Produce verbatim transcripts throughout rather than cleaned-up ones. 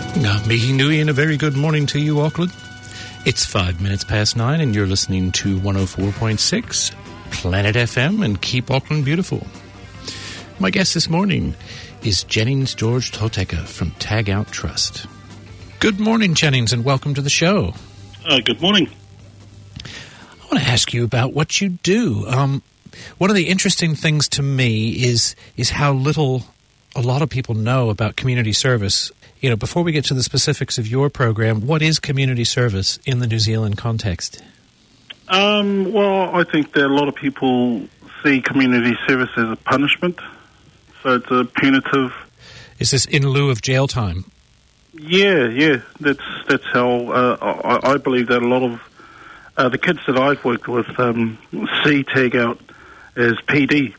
Mihi Nui, and a very good morning to you, Auckland. It's five minutes past nine, and you're listening to one oh four point six Planet F M and Keep Auckland Beautiful. My guest this morning is Jennings George Toteka from Tag Out Trust. Good morning, Jennings, and welcome to the show. Uh, good morning. I want to ask you about what you do. Um, one of the interesting things to me is is how little a lot of people know about community service. You know, before we get to the specifics of your program, what is community service in the New Zealand context? Um, well, I think that a lot of people see community service as a punishment, so it's a punitive. Is this in lieu of jail time? Yeah, yeah, that's that's how uh, I, I believe that a lot of uh, the kids that I've worked with um, see Tag Out as P D.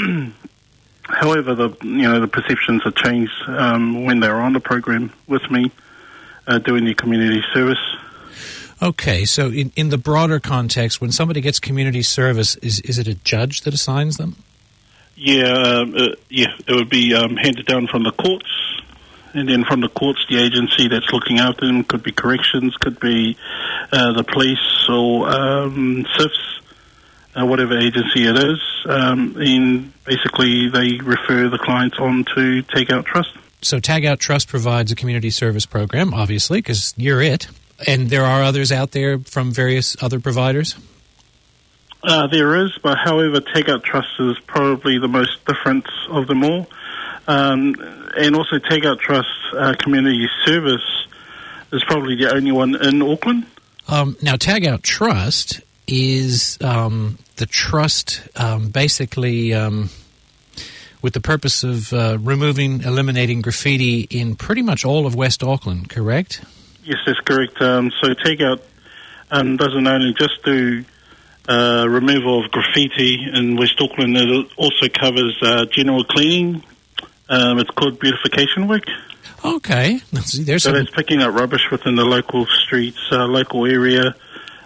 However, the you know the perceptions have changed um, when they're on the program with me, uh, doing the community service. Okay, so in, in the broader context, when somebody gets community service, is is it a judge that assigns them? Yeah, um, uh, yeah, it would be um, handed down from the courts, and then from the courts, the agency that's looking after them could be corrections, could be uh, the police or um, S I F S. Uh, whatever agency it is, um, and basically they refer the clients on to Tag Out Trust. So Tag Out Trust provides a community service program, obviously, because you're it. And there are others out there from various other providers? Uh, there is, but however, Tag Out Trust is probably the most different of them all. Um, and also Tag Out Trust uh, community service is probably the only one in Auckland. Um, now, Tag Out Trust is um, the trust um, basically um, with the purpose of uh, removing, eliminating graffiti in pretty much all of West Auckland, correct? Yes, that's correct. Um, so Tag Out um, doesn't only just do uh, removal of graffiti in West Auckland, it also covers uh, general cleaning. Um, it's called beautification work. Okay. There's so some... that's picking up rubbish within the local streets, uh, local area,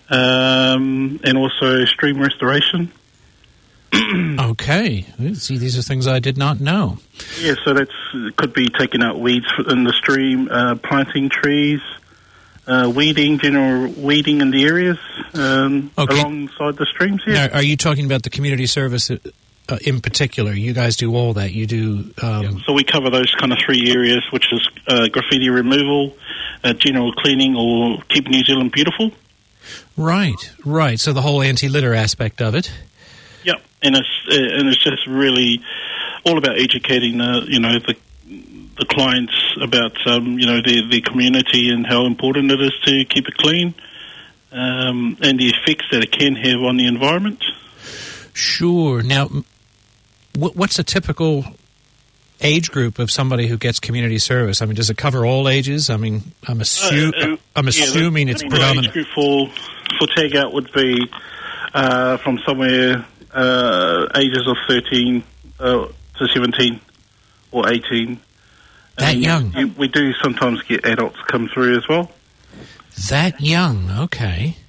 Um, and also stream restoration. Okay. See, these are things I did not know. Yeah, so that's it could be taking out weeds in the stream, uh, planting trees, uh, weeding, general weeding in the areas um, okay. alongside the streams. Yeah. Now, are you talking about the community service uh, in particular? You guys do all that. You do. Um... Yeah, so we cover those kind of three areas, which is uh, graffiti removal, uh, general cleaning, or keep New Zealand beautiful. Right, right. So the whole anti-litter aspect of it. Yep, and it's uh, and it's just really all about educating, uh, you know, the the clients about um, you know the the community and how important it is to keep it clean, um, and the effects that it can have on the environment. Sure. Now, what's a typical age group of somebody who gets community service? I mean, does it cover all ages? I mean, I'm, assu- uh, uh, I'm assuming yeah, it's predominant. Age group for, for Tag Out would be uh, from somewhere uh, ages of thirteen uh, to seventeen or eighteen. That and young? You, we do sometimes get adults come through as well. That young, okay.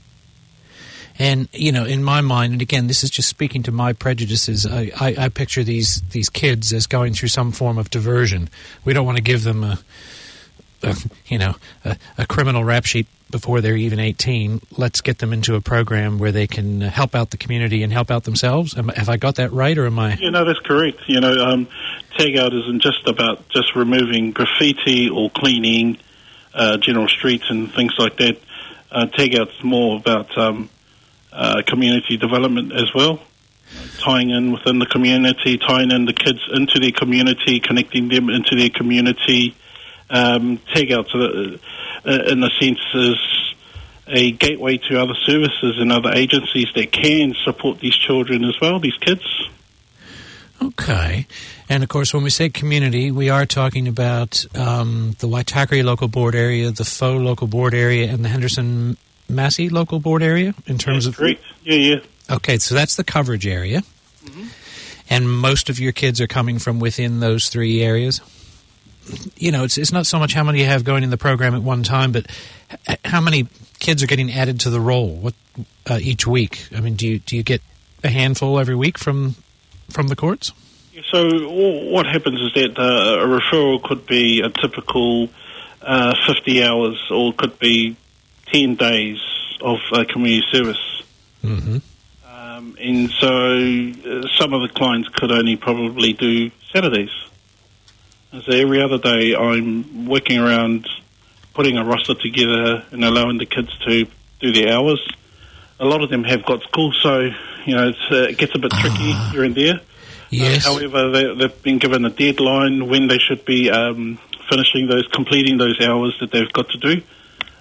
And, you know, in my mind, and again, this is just speaking to my prejudices, I, I, I picture these, these kids as going through some form of diversion. We don't want to give them a, a you know, a, a criminal rap sheet before they're even eighteen. Let's get them into a program where they can help out the community and help out themselves. Am, have I got that right, or am I? Yeah, no, that's correct. You know, um, Tag Out isn't just about just removing graffiti or cleaning uh, general streets and things like that. Uh, Tag Out's more about um, uh, community development as well, tying in within the community, tying in the kids into their community, connecting them into their community. Um, Tag Out, uh, in a sense, is a gateway to other services and other agencies that can support these children as well, these kids. Okay. And, of course, when we say community, we are talking about um, the Waitakere local board area, the Faux local board area, and the Henderson Massey local board area in terms that's of... Correct. Yeah, yeah. Okay, so that's the coverage area. Mm-hmm. And most of your kids are coming from within those three areas? You know, it's it's not so much how many you have going in the program at one time, but h- how many kids are getting added to the roll what, uh, each week? I mean, do you do you get a handful every week from from the courts? So what happens is that uh, a referral could be a typical uh, fifty hours, or it could be ten days of uh, community service. Mm-hmm. Um, and so uh, some of the clients could only probably do Saturdays. And so every other day I'm working around putting a roster together and allowing the kids to do their hours. A lot of them have got school, so you know it's, uh, it gets a bit tricky uh, here and there. Yes. Uh, however, they, they've been given a deadline when they should be um, finishing those, completing those hours that they've got to do.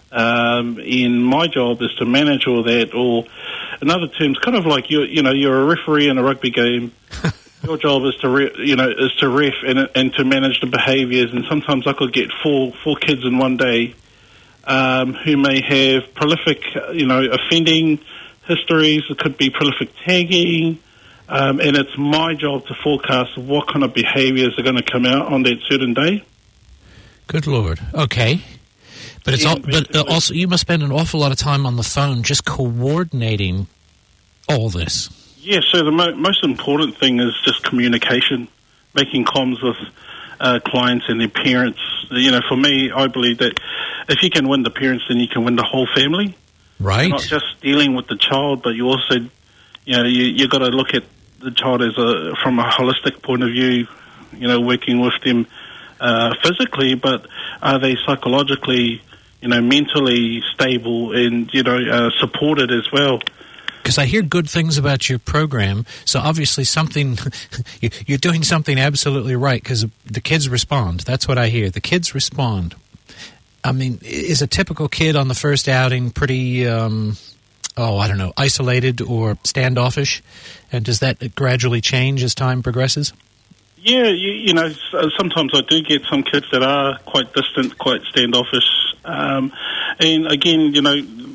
Um, and my job is to manage all that, or in other terms, kind of like you, you know, you're a referee in a rugby game. Your job is to, re, you know, is to ref and, and to manage the behaviours. And sometimes I could get four four kids in one day um, who may have prolific, you know, offending histories. It could be prolific tagging, um, and it's my job to forecast what kind of behaviours are going to come out on that certain day. Good Lord. Okay. But it's all, but also you must spend an awful lot of time on the phone just coordinating all this. Yeah, so the mo- most important thing is just communication, making comms with uh, clients and their parents. You know, for me, I believe that if you can win the parents, then you can win the whole family. Right. Not just dealing with the child, but you also, you know, you you got to look at the child as a from a holistic point of view. You know, working with them uh, physically, but are they psychologically, you know, mentally stable and, you know, uh, supported as well? Because I hear good things about your program, so obviously something, you're doing something absolutely right, because the kids respond. That's what I hear. The kids respond. I mean, is a typical kid on the first outing pretty, um, oh, I don't know, isolated or standoffish? And does that gradually change as time progresses? Yeah, you, you know, sometimes I do get some kids that are quite distant, quite standoffish. Um, and again, you know,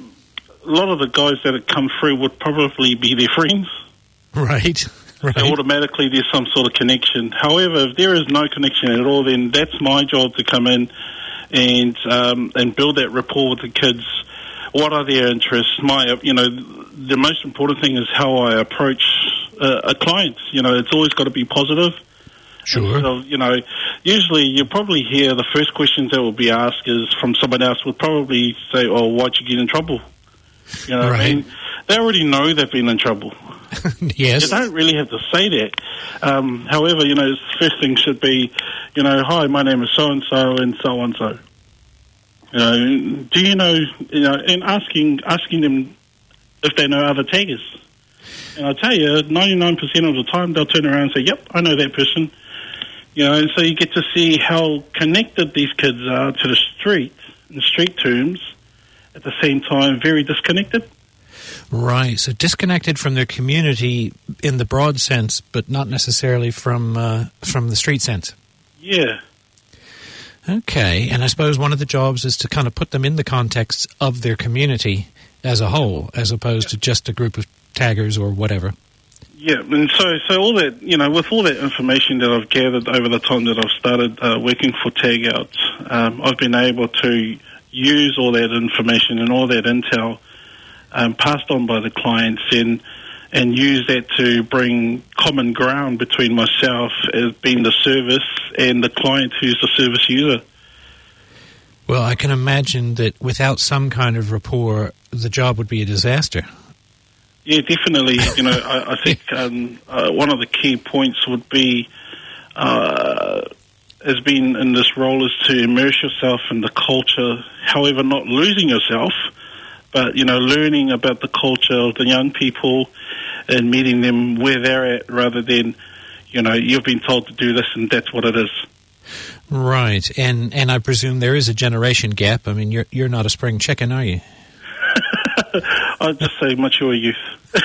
a lot of the guys that have come through would probably be their friends. Right, right. So automatically there's some sort of connection. However, if there is no connection at all, then that's my job to come in and um, and build that rapport with the kids. What are their interests? My, you know, the most important thing is how I approach uh, a client. You know, it's always got to be positive. Sure. So, you know, usually you probably hear the first questions that will be asked is from someone else would probably say, oh, why'd you get in trouble? You know, right. I mean, they already know they've been in trouble. Yes. You don't really have to say that. Um, however, you know, the first thing should be, you know, hi, my name is so-and-so and so-and-so. You know, do you know, you know, and asking asking them if they know other taggers. And I tell you, ninety-nine percent of the time they'll turn around and say, yep, I know that person. You know, and so you get to see how connected these kids are to the street, in street terms, at the same time very disconnected. Right, so disconnected from their community in the broad sense, but not necessarily from uh, from the street sense. Yeah. Okay, and I suppose one of the jobs is to kind of put them in the context of their community as a whole, as opposed yeah. to just a group of taggers or whatever. Yeah, and so so all that, you know, with all that information that I've gathered over the time that I've started uh, working for Tag Out, um, I've been able to use all that information and all that intel um, passed on by the clients and and use that to bring common ground between myself as being the service and the client who's the service user. Well, I can imagine that without some kind of rapport, the job would be a disaster. Yeah, definitely. You know, I, I think um, uh, one of the key points would be, uh, as being in this role, is to immerse yourself in the culture, however, not losing yourself, but, you know, learning about the culture of the young people and meeting them where they're at rather than, you know, you've been told to do this and that's what it is. Right. And and I presume there is a generation gap. I mean, you're you're not a spring chicken, are you? I'd just say mature youth.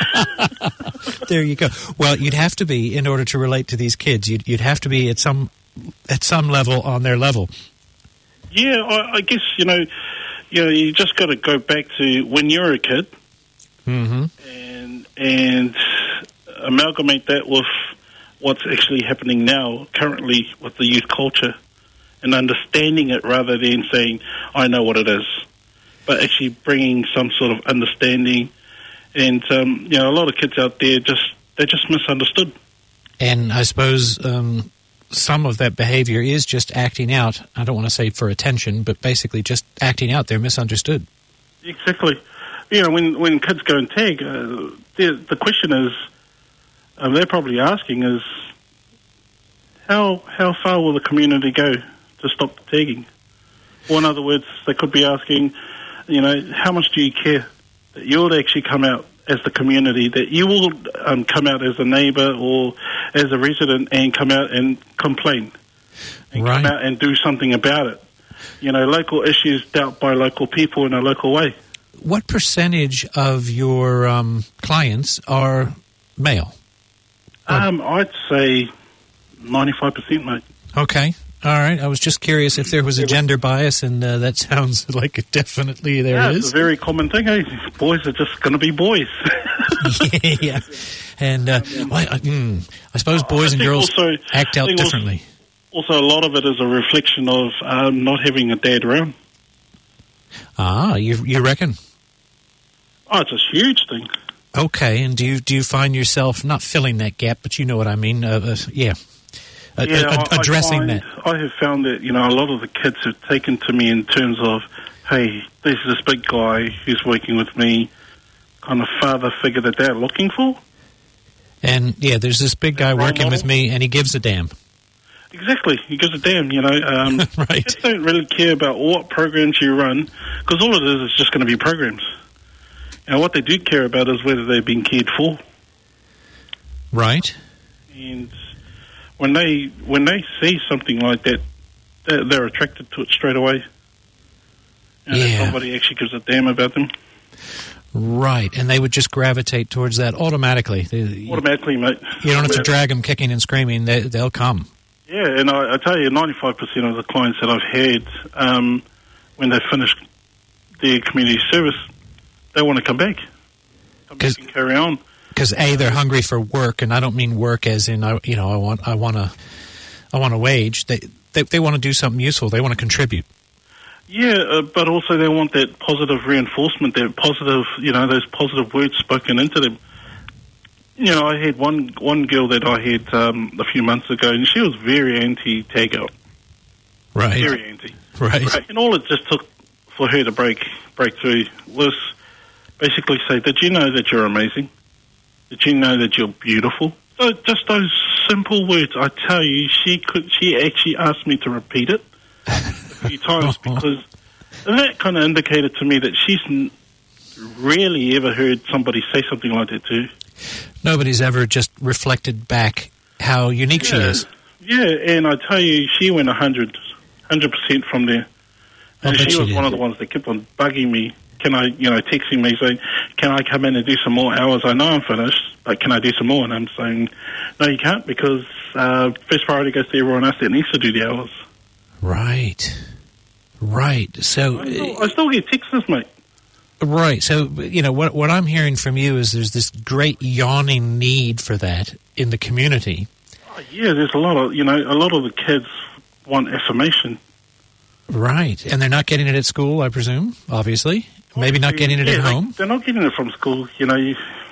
There you go. Well, you'd have to be in order to relate to these kids. You'd you'd have to be at some at some level on their level. Yeah, I, I guess you know, you know, you just got to go back to when you're a kid, mm-hmm. and and amalgamate that with what's actually happening now, currently with the youth culture, and understanding it rather than saying I know what it is. But actually bringing some sort of understanding, and um, you know, a lot of kids out there just they're just misunderstood. And I suppose um, some of that behavior is just acting out. I don't want to say for attention, but basically just acting out. They're misunderstood. Exactly. You know, when, when kids go and tag, uh, the, the question is, uh, they're probably asking is, how how far will the community go to stop the tagging? Or in other words, they could be asking, you know, how much do you care that you'll actually come out as the community, that you will um, come out as a neighbour or as a resident and come out and complain and right. come out and do something about it. You know, local issues dealt by local people in a local way. What percentage of your um, clients are male? Um, I'd say ninety-five percent, mate. Okay. All right. I was just curious if there was a gender bias, and uh, that sounds like it definitely there yeah, is. It's a very common thing. Eh? Boys are just going to be boys. yeah, yeah. And uh, well, I, mm, I suppose boys I and girls also, act out differently. Also, also, a lot of it is a reflection of um, not having a dad around. Ah, you you reckon? Oh, it's a huge thing. Okay, and do you do you find yourself not filling that gap, but you know what I mean? Uh, uh, yeah. Uh, yeah, uh, I, addressing I find, that. I have found that, you know, a lot of the kids have taken to me in terms of, hey, there's this big guy who's working with me, kind of father figure that they're looking for. And, yeah, there's this big guy working model. with me, and he gives a damn. Exactly. He gives a damn, you know. Um, right. Kids don't really care about what programs you run, because all it is is just going to be programs. You know, what they do care about is whether they're being cared for. Right. And when they when they see something like that, they're, they're attracted to it straight away. And yeah. Nobody actually gives a damn about them. Right, and they would just gravitate towards that automatically. They, automatically, mate. You don't have to drag them kicking and screaming. They, they'll come. Yeah, and I, I tell you, ninety-five percent of the clients that I've had, um, when they finish their community service, they want to come back. Come back and carry on. Because A, they're hungry for work, and I don't mean work as in, I, you know, I want, I want a, I want a wage. They, they, they want to do something useful. They want to contribute. Yeah, uh, but also they want that positive reinforcement, that positive, you know, those positive words spoken into them. You know, I had one one girl that I had um, a few months ago, and she was very anti-tag out. Right. Very anti. Right. right. And all it just took for her to break break through was basically say, did you know that you're amazing? Did you know that you're beautiful? So just those simple words. I tell you, she could. She actually asked me to repeat it a few times because that kind of indicated to me that she's n- rarely ever heard somebody say something like that to her. Nobody's ever just reflected back how unique yeah. she is. Yeah, and I tell you, she went one hundred percent from there. And she was she one of the ones that kept on bugging me. Can I, you know, texting me saying, can I come in and do some more hours? I know I'm finished, but can I do some more? And I'm saying, no, you can't, because uh, first priority goes to everyone else that needs to do the hours. Right. Right. So I still, I still get texts, mate. Right. So, you know, what what I'm hearing from you is there's this great yawning need for that in the community. Oh, yeah, there's a lot of, you know, a lot of the kids want affirmation. Right. And they're not getting it at school, I presume, obviously. Maybe not getting it yeah, at they, home. They're not getting it from school, you know. You,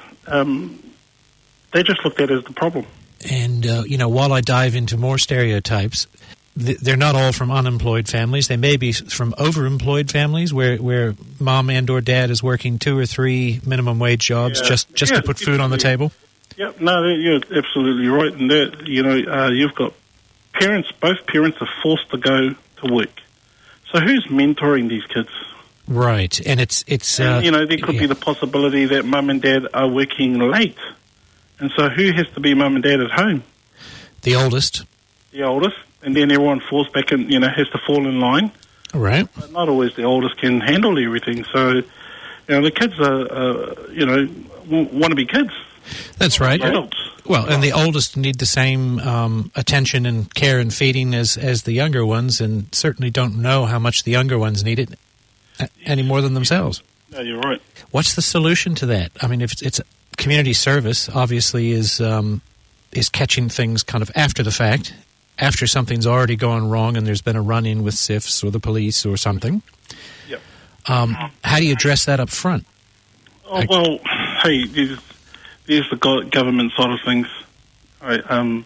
um, they just looked at it as the problem. And, uh, you know, while I dive into more stereotypes, th- they're not all from unemployed families. They may be from overemployed families where, where mom and or dad is working two or three minimum wage jobs yeah. just, just yeah, to put food on the table. Yep, no, you're absolutely right. And that, you know, uh, you've got parents, both parents are forced to go to work. So who's mentoring these kids? Right, and it's it's and, uh, you know, there could yeah. be the possibility that mum and dad are working late, and so who has to be mum and dad at home? The oldest. The oldest, and then everyone falls back and, you know, has to fall in line. Right. But not always the oldest can handle everything. So, you know, the kids are, uh, you know, w- want to be kids. That's right. Adults. Well, and the oldest need the same um, attention and care and feeding as as the younger ones, and certainly don't know how much the younger ones need it any more than themselves. No, you're right. What's the solution to that? I mean, if it's, it's community service, obviously is um, is catching things kind of after the fact, after something's already gone wrong and there's been a run-in with C I F S or the police or something. Yep. Um, how do you address that up front? Oh, well, hey, there's, there's the go- government side of things. Right, um,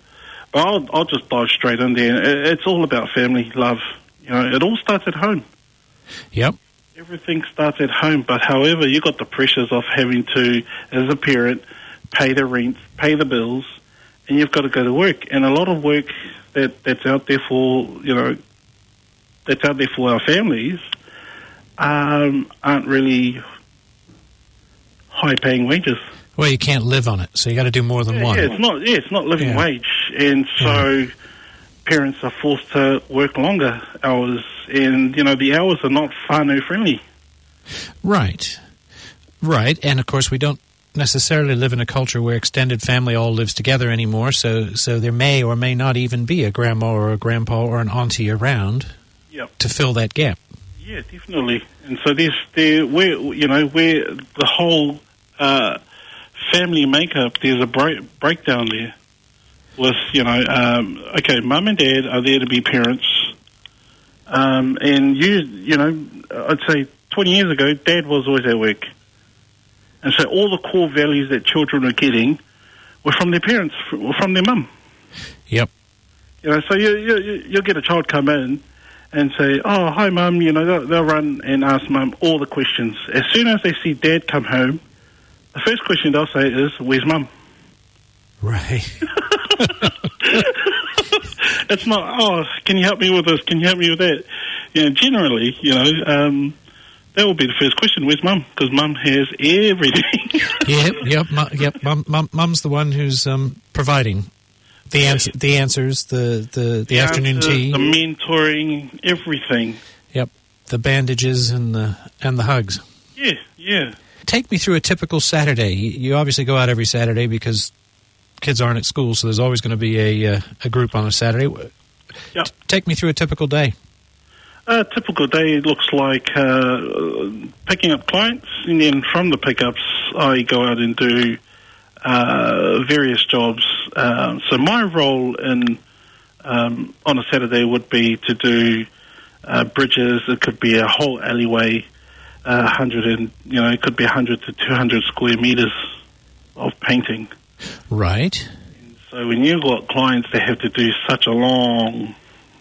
But I'll, I'll just dive straight in there. It, it's all about family, love. You know, it all starts at home. Yep. Everything starts at home. But however, you got the pressures of having to, as a parent, pay the rent, pay the bills, and you've got to go to work. And a lot of work that, that's out there for, you know, that's out there for our families um, aren't really high-paying wages. Well, you can't live on it, so you got to do more than yeah, one. Yeah, it's not. Yeah, it's not living yeah. wage, and so yeah. parents are forced to work longer hours, and you know the hours are not whānau friendly. Right, right, and of course we don't necessarily live in a culture where extended family all lives together anymore. So, so there may or may not even be a grandma or a grandpa or an auntie around yep. to fill that gap. Yeah, definitely. And so there's there where you know where the whole uh, family makeup. There's a break, breakdown there. With you know, um, okay, mum and dad are there to be parents, um, and you you know, I'd say twenty years ago, dad was always at work, and so all the core values that children are getting were from their parents, were from their mum. Yep. You know, so you you you'll get a child come in and say, "Oh, hi, mum." You know, they'll, they'll run and ask mum all the questions. As soon as they see dad come home, the first question they'll say is, "Where's mum?" Right. It's not, oh, can you help me with this? Can you help me with that? You know, generally, you know, um, that will be the first question. Where's mum? Because mum has everything. yep, yep, mu- yep. Mum, mum, mum's the one who's um, providing the answer, the answers, the the, the, the afternoon answers, tea, the mentoring, everything. Yep, the bandages and the and the hugs. Yeah, yeah. Take me through a typical Saturday. You obviously go out every Saturday because kids aren't at school, so there's always going to be a uh, a group on a Saturday. Yep. T- take me through a typical day. A typical day looks like uh, picking up clients, and then from the pickups, I go out and do uh, various jobs. Uh, so my role in um, on a Saturday would be to do uh, bridges. It could be a whole alleyway, uh, hundred and you know, it could be a hundred to two hundred square meters of painting. Right. So when you've got clients that have to do such a long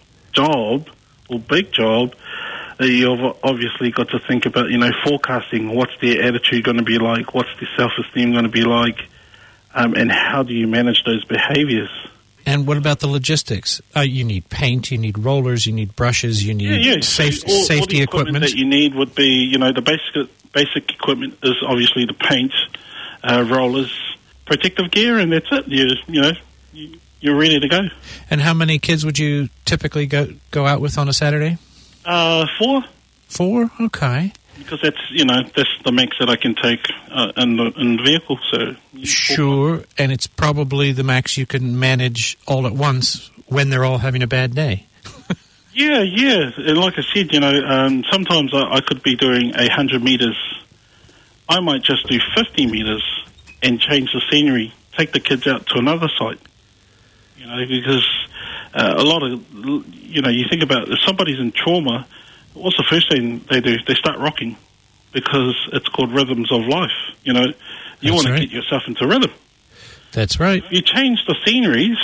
job or big job, uh, you've obviously got to think about, you know, forecasting. What's their attitude going to be like? What's their self-esteem going to be like? Um, and how do you manage those behaviors? And what about the logistics? Uh, you need paint, you need rollers, you need brushes, you need yeah, yeah. safe, all, safety all the equipment, equipment. that you need would be, you know, the basic basic equipment is obviously the paint, uh, rollers, protective gear, and that's it. You you know, you, you're ready to go. And how many kids would you typically go go out with on a Saturday? Uh, four. Four? Okay. Because that's, you know, that's the max that I can take uh, in, the, in the vehicle. So sure, and it's probably the max you can manage all at once when they're all having a bad day. yeah, yeah. And like I said, you know, um, sometimes I, I could be doing a hundred meters. I might just do fifty meters and change the scenery, take the kids out to another site. You know, because uh, a lot of, you know, you think about if somebody's in trauma, what's the first thing they do? They start rocking because it's called rhythms of life. You know, you want right. to get yourself into rhythm. That's right. If you change the sceneries,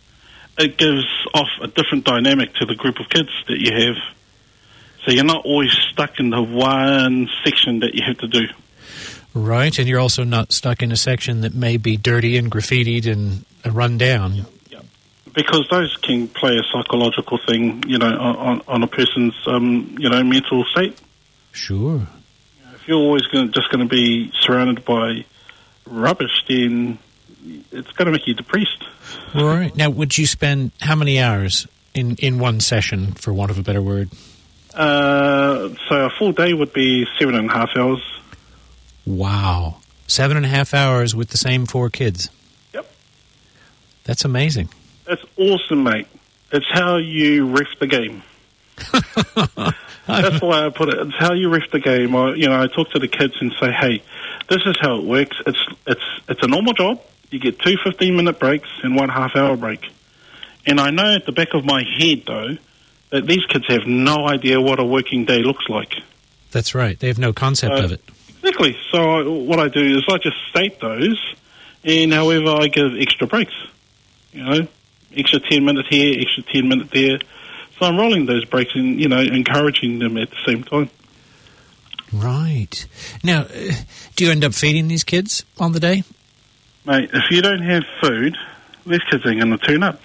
it gives off a different dynamic to the group of kids that you have. So you're not always stuck in the one section that you have to do. Right, and you're also not stuck in a section that may be dirty and graffitied and run down. Yeah, yeah. Because those can play a psychological thing, you know, on, on a person's, um, you know, mental state. Sure. If you're always gonna, just going to be surrounded by rubbish, then it's going to make you depressed. Right. Now, would you spend how many hours in, in one session, for want of a better word? Uh, so a full day would be seven and a half hours. Wow. Seven and a half hours with the same four kids. Yep. That's amazing. That's awesome, mate. It's how you ref the game. That's why I put it. It's how you ref the game. I, you know, I talk to the kids and say, hey, this is how it works. It's it's it's a normal job. You get two fifteen-minute breaks and one half-hour break. And I know at the back of my head, though, that these kids have no idea what a working day looks like. That's right. They have no concept uh, of it. Exactly. So I, what I do is I just state those, and however I give extra breaks. You know, extra ten minutes here, extra ten minutes there. So I'm rolling those brakes and, you know, encouraging them at the same time. Right. Now, uh, do you end up feeding these kids on the day? Mate, if you don't have food, these kids ain't going to turn up.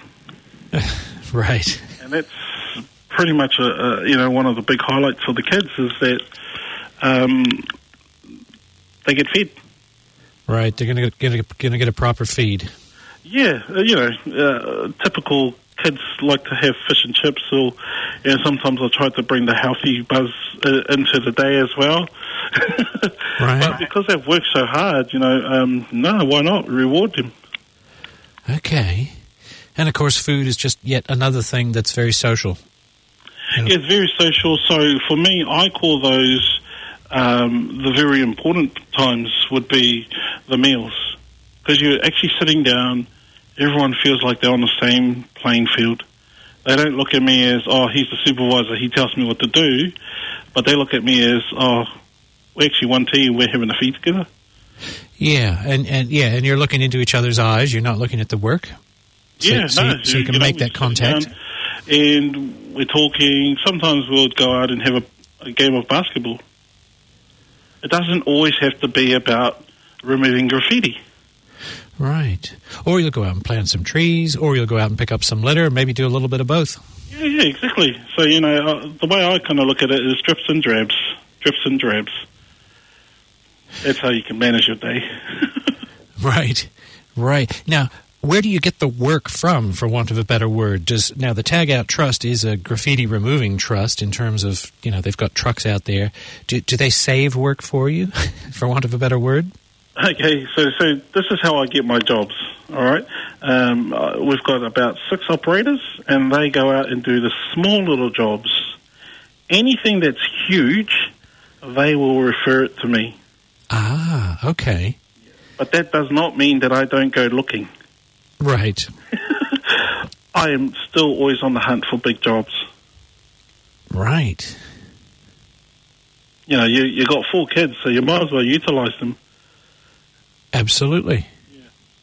Right. And that's pretty much, a, a, you know, one of the big highlights for the kids is that um, they get fed. Right. They're going to get going to get a proper feed. Yeah, uh, you know, uh, typical kids like to have fish and chips, or you know, sometimes I try to bring the healthy buzz uh, into the day as well. Right. But because they've worked so hard, you know, um, no, why not reward them? Okay. And of course, food is just yet another thing that's very social. You know? It's very social. So for me, I call those um, the very important times would be the meals, because you're actually sitting down. Everyone feels like they're on the same playing field. They don't look at me as, oh, he's the supervisor, he tells me what to do, but they look at me as, oh, we're actually one team, we're having a feed together. Yeah, and, and yeah, and you're looking into each other's eyes, you're not looking at the work. So, yeah, so, no. you, so you can you know, make that contact. And we're talking, sometimes we'll go out and have a, a game of basketball. It doesn't always have to be about removing graffiti. Right. Or you'll go out and plant some trees, or you'll go out and pick up some litter, maybe do a little bit of both. Yeah, yeah, exactly. So, you know, uh, the way I kind of look at it is drips and drabs. Drips and drabs. That's how you can manage your day. Right. Right. Now, where do you get the work from, for want of a better word? Does now the Tag Out Trust is a graffiti removing trust in terms of, you know, they've got trucks out there. Do, do they save work for you, for want of a better word? Okay, so so this is how I get my jobs, all right? Um, uh, we've got about six operators, and they go out and do the small little jobs. Anything that's huge, they will refer it to me. Ah, okay. But that does not mean that I don't go looking. Right. I am still always on the hunt for big jobs. Right. You know, you you got four kids, so you might as well utilize them. Absolutely. Yeah.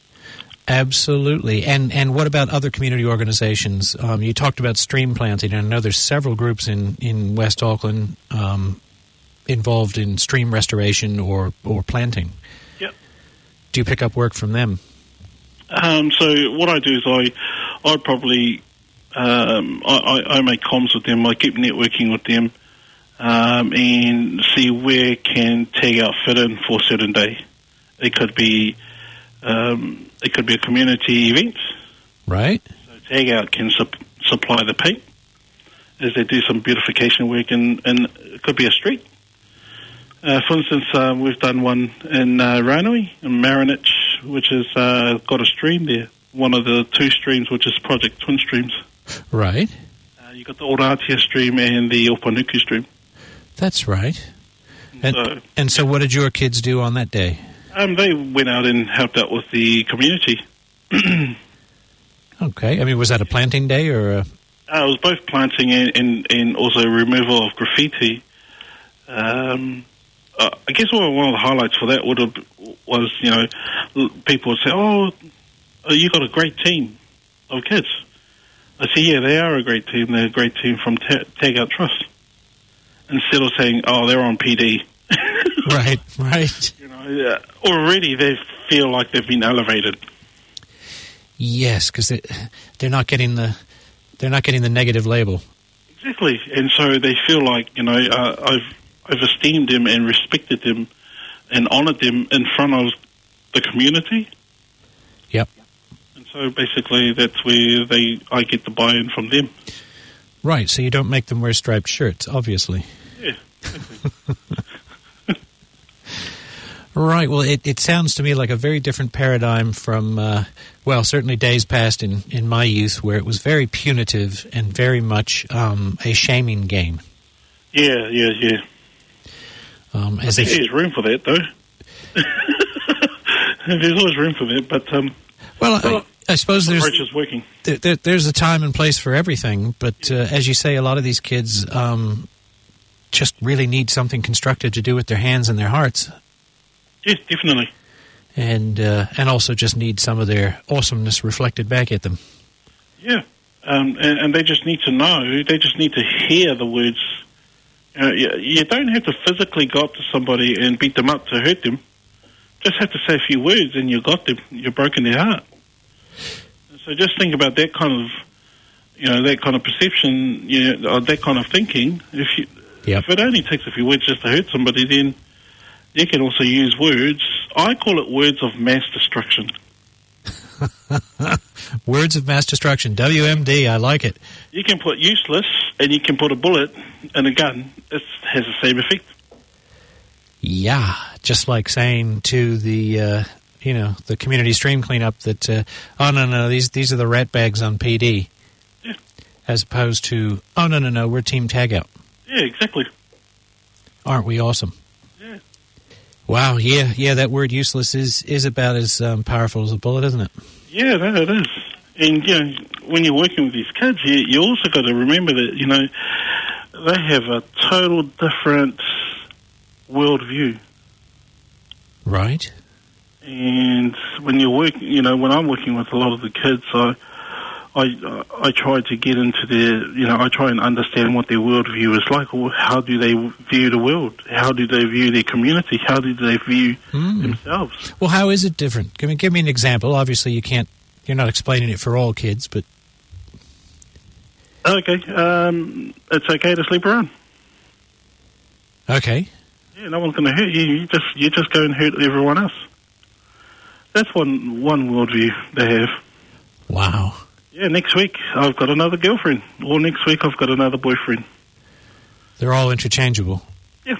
Absolutely. And and what about other community organizations? Um, you talked about stream planting, and I know there's several groups in, in West Auckland um, involved in stream restoration or, or planting. Yep. Do you pick up work from them? Um, so what I do is I I probably um, I, I, I make comms with them. I keep networking with them um, and see where can Tag Out fit in for a certain day. It could be um, it could be a community event. Right. So Tag Out can sup- supply the paint as they do some beautification work, and, and it could be a street. Uh, for instance, uh, we've done one in uh, Ranui, in Marinich, which has uh, got a stream there. One of the two streams, which is Project Twin Streams. Right. Uh, you've got the Old Aotea stream and the Opanuku stream. That's right. And so, and so what did your kids do on that day? Um, they went out and helped out with the community. Okay. I mean, was that a planting day or a... Uh, it was both planting and, and, and also removal of graffiti. Um, uh, I guess one of the highlights for that would have was, you know, people would say, oh, oh you got a great team of kids. I say, yeah, they are a great team. They're a great team from Ta- Tag Out Trust. Instead of saying, oh, they're on P D. Right, right. You know, yeah, already they feel like they've been elevated. Yes, because they, they're not getting the they're not getting the negative label. Exactly, and so they feel like, you know, uh, I've I've esteemed them and respected them and honoured them in front of the community. Yep. And so basically, that's where they I get the buy-in from them. Right. So you don't make them wear striped shirts, obviously. Yeah. Exactly. Right. Well, it, it sounds to me like a very different paradigm from, uh, well, certainly days past in, in my youth, where it was very punitive and very much um, a shaming game. Yeah, yeah, yeah. Um, as I if, think there's room for that, though. There's always room for that, but um, well, well I, I suppose there's is working. There, there, there's a time and place for everything. But uh, as you say, a lot of these kids um, just really need something constructive to do with their hands and their hearts. Yes, definitely. And uh, and also just need some of their awesomeness reflected back at them. Yeah, um, and, and they just need to know. They just need to hear the words. Uh, you, you don't have to physically go up to somebody and beat them up to hurt them. Just have to say a few words, and you got them. You've broken their heart. So just think about that kind of, you know, that kind of perception, you know, or that kind of thinking. If you, yep. if it only takes a few words just to hurt somebody, then you can also use words. I call it words of mass destruction. Words of mass destruction, W M D, I like it. You can put useless, and you can put a bullet in a gun. It has the same effect. Yeah, just like saying to the, uh, you know, the community stream cleanup that, uh, oh, no, no, these these are the rat bags on P D. Yeah. As opposed to, oh, no, no, no, we're Team Tagout. Yeah, exactly. Aren't we awesome? Yeah. Wow, yeah, yeah, that word useless is, is about as um, powerful as a bullet, isn't it? Yeah, no, it is. And, you know, when you're working with these kids, you, you also got to remember that, you know, they have a total different worldview. Right. And when you're working, you know, when I'm working with a lot of the kids, I, I, I try to get into their, you know, I try and understand what their worldview is like. Or how do they view the world? How do they view their community? How do they view mm. themselves? Well, how is it different? Give me, give me an example. Obviously, you can't, you're not explaining it for all kids, but. Okay, um, it's okay to sleep around. Okay. Yeah, no one's going to hurt you. You just, you just go and hurt everyone else. That's one, one worldview they have. Wow. Yeah, next week I've got another girlfriend, or next week I've got another boyfriend. They're all interchangeable. Yeah.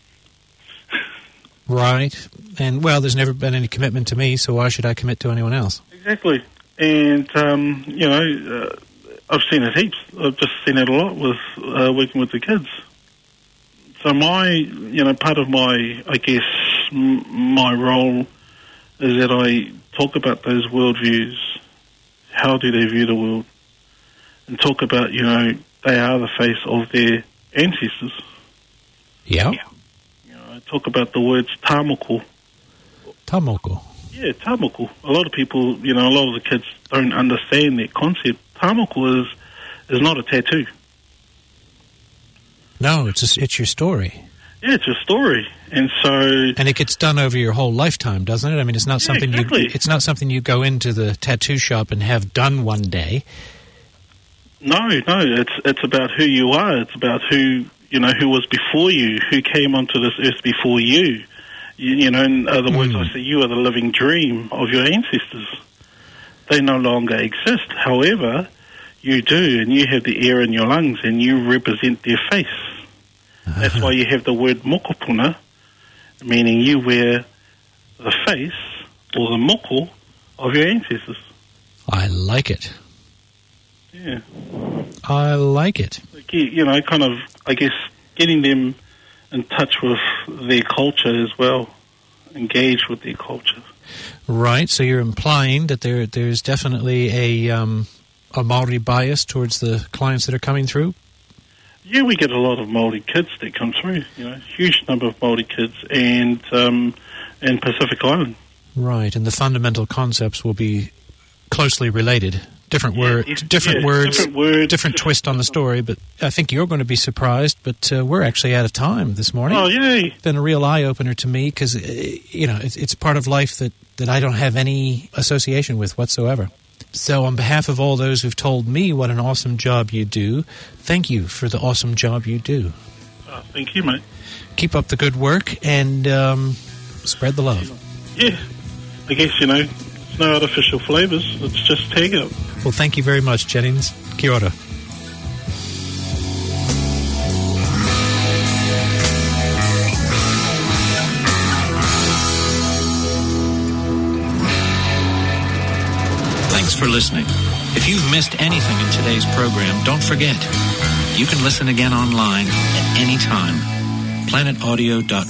Right. And, well, there's never been any commitment to me, so why should I commit to anyone else? Exactly. And, um, you know, uh, I've seen it heaps. I've just seen it a lot with uh, working with the kids. So my, you know, part of my, I guess, m- my role is that I talk about those worldviews. How do they view the world? And talk about, you know, they are the face of their ancestors. Yeah. You know, I talk about the words tamoko. Tamoko. Yeah, tamoko. A lot of people, you know, a lot of the kids don't understand that concept. Tamoko is is not a tattoo. No, it's a, it's your story. Yeah, it's a story, and so and it gets done over your whole lifetime, doesn't it? I mean, it's not yeah, something exactly. you it's not something you go into the tattoo shop and have done one day. No, no, it's it's about who you are. It's about who you know who was before you, who came onto this earth before you. You, you know, in other mm. words, I say you are the living dream of your ancestors. They no longer exist. However, you do, and you have the air in your lungs, and you represent their face. Uh-huh. That's why you have the word mokopuna, meaning you wear the face or the moko of your ancestors. I like it. Yeah. I like it. You know, kind of, I guess, getting them in touch with their culture as well, engage with their culture. Right, so you're implying that there there's definitely a um, a Maori bias towards the clients that are coming through? Yeah, we get a lot of Maori kids that come through, you know, huge number of Maori kids, and um, and Pacific Island. Right, and the fundamental concepts will be closely related. Different, yeah, word, if, different, yeah, words, different words, different twist on the story, but I think you're going to be surprised, but uh, we're actually out of time this morning. Oh, yay. It's been a real eye-opener to me because, uh, you know, it's, it's part of life that, that I don't have any association with whatsoever. So on behalf of all those who've told me what an awesome job you do, thank you for the awesome job you do. Oh, thank you, mate. Keep up the good work and um, spread the love. Yeah. I guess, you know, it's no artificial flavours. It's just Tagout. Well, thank you very much, Jennings. Kia ora. Thanks for listening. If you've missed anything in today's program, don't forget, you can listen again online at any time. planet audio dot